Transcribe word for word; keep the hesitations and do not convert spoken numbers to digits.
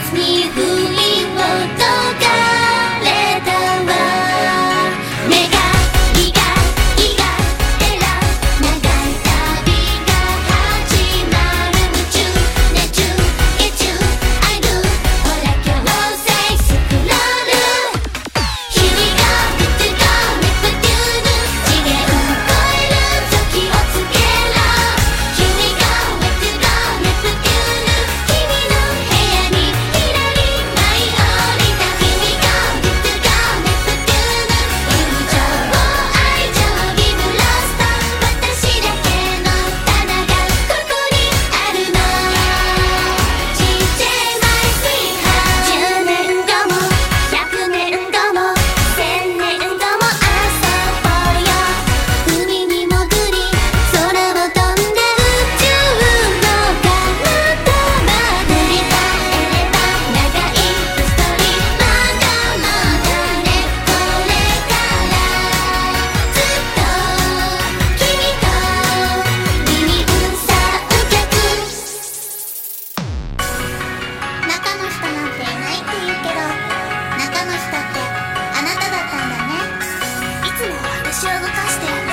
に振りほどかれたわ。願いがいがえら長い旅が始まる。夢中熱中月中アイドゥほら強制スクロール。日々がぶつかネプテューヌ次元超える時をつけろ。日々がぶつかネプテューヌ君の部屋にひらり舞い降りた。日々がぶつかネプテューヌ友情愛情ギブロスト私だけの棚がここにあるの。ちっちゃいマイスイーハーじゅうねんごもひゃくねんごもせんねんごも遊ぼうよ。海に潜り空を飛んで宇宙の彼方まで振り返れば長いストーリーまだまだね。これからずっと君と二人三脚。中の人なんていないって言うけど中の人ってあなただったんだね。いつも私を動かして